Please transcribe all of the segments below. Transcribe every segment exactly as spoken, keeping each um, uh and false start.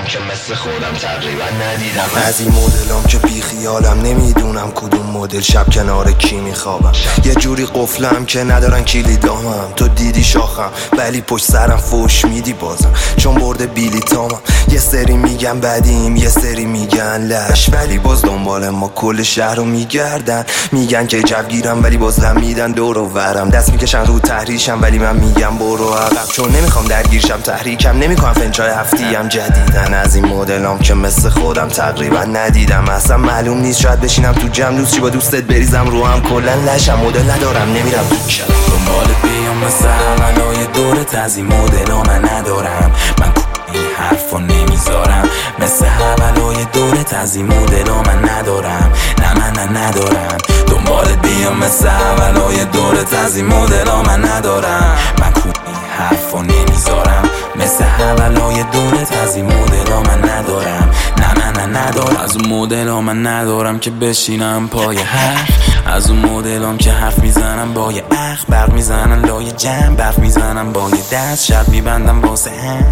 که مثل خودم تقریبا ندیدم. از این مدلام که بی خیالم، نمیدونم کدوم مدل شب کنار کی میخوابم. یه جوری قفلم که ندارن کلیدامم. تو دیدی شاخم ولی پشت سرم فوش میدی بازم، چون برده بیلیتامم. یه سری میگن بدیم یه سری میگن لش، ولی باز دنبال ما کل شهر رو میگردن. میگن که جوگیرم ولی باز میدن دور و ورم. دست میکشن رو تحریشم ولی من میگم برو عقب، چون نمیخوام درگیرشم. تحریکم نمیکنم فنچای هفتیم جدیدن. از این مدلام که مثل خودم تقریبا ندیدم. اصلا معلوم نیست شاید بشینم تو جمع دوست چی با دوستت بریزم رو هم. کلن لشم مدل ندارم نمیرم تو شب دنبالت بیام مثل اولای دورت. از این مدلا من ندارم، من این حرفا نمیذارم. مثل اولای دورت از این مدلا من ندارم، نه من نه ندارم. دنبالت بیام مثل اولای دورت. از این مدلا من ندارم، من این حرفا نمیذارم. مثل اولای دورت از این مدلا من ندارم، نه من نه ندارم. از اون مدلا من ندارم که بشینم پای حرف. از اون مدلام که حرف میزنم با یه اخ، برق میزنن لای جمع، برف میزنم با یه دست، شب میبندم واسه هم.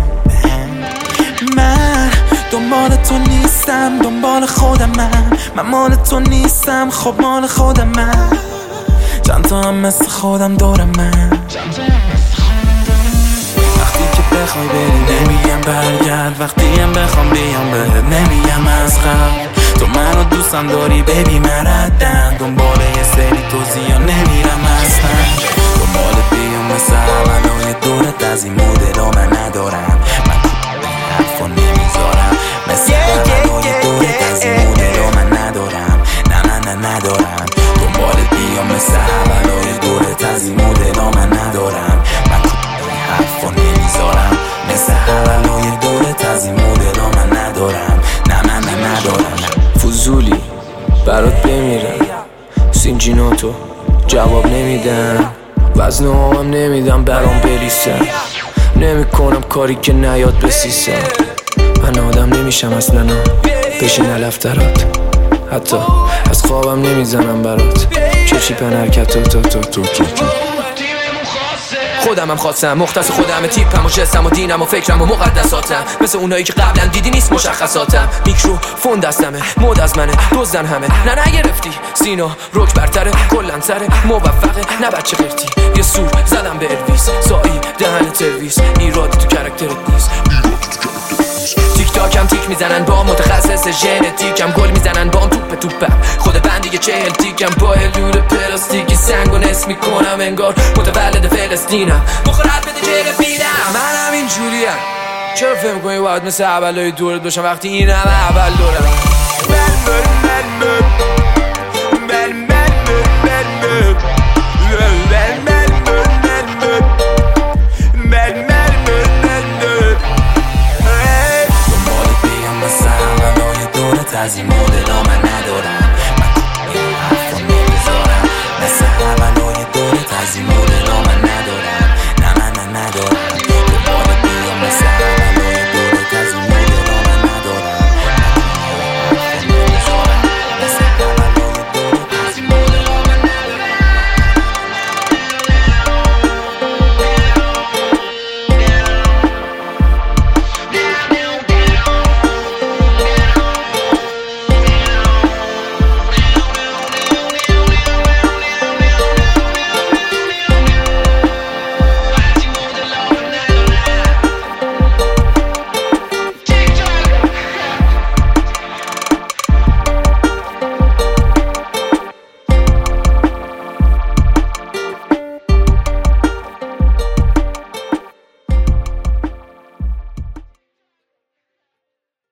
من دنبال تو نیستم، دنبال خودم. من من مال تو نیستم، خب مال خودم. من چند تا هم مثل خودم دارم. من وقتی که بخوای بری نمیگم برگرد، وقتی هم بخوام بیام بهت نمیگم از قبل. تو منو دوستم داری بیبی مردم، دنبال یه سری توضیح نمیرم اصلا. دنبالت بیام مثل اولای دورت. از این مدلا من ندارم، من حرفا نمیذارم. مثل اولای دورت از این مدلا من ندارم، نه من نه ندارم. دنبالت بیام مثل اولای دورت. از این مدلا من ندارم، من حرفا نمیذارم. مثل اولای دورت. از این مدلا من ندارم، نه من نه ندارم. فضولی برات بمیرم، سینجیناتو جواب نمیدم. وزن هم نمیدم برام بریسم، نمی کنم کاری که نیاد بسیسم. من آدم نمیشم اصلا بشین علفترات، حتی از خوابم نمیزنم برات. چشی پن حرکت تو تو تو تو تو تو خودم هم خواستم، مختص خودم، تیپم و جسم و دینم و فکرم و مقدساتم. مثل اونایی که قبلا دیدی نیست مشخصاتم. میکروفون دستمه، مود از منه، دزدن همه. نه نگرفتی سینا رک برتره، کلن سره موفقه، نه بچه قرتی. یه سور زدم به الویس، سایی دهن ترویس. ایرادی تو کرکترت نیست. تیک تاکم تیک میزنن با متخصص ژنتیکم، گل میزنن با توپ توپم. خود بند دیگه چهل تیکم، با لور پلاستیکی سنگ و نصف میکنم انگار متولد فلسطینم. مخورت بده چهل بیدم، منم اینجوریم. چرا فهم کنی باید مثل اولای دورت باشم وقتی این همه اول دورم؟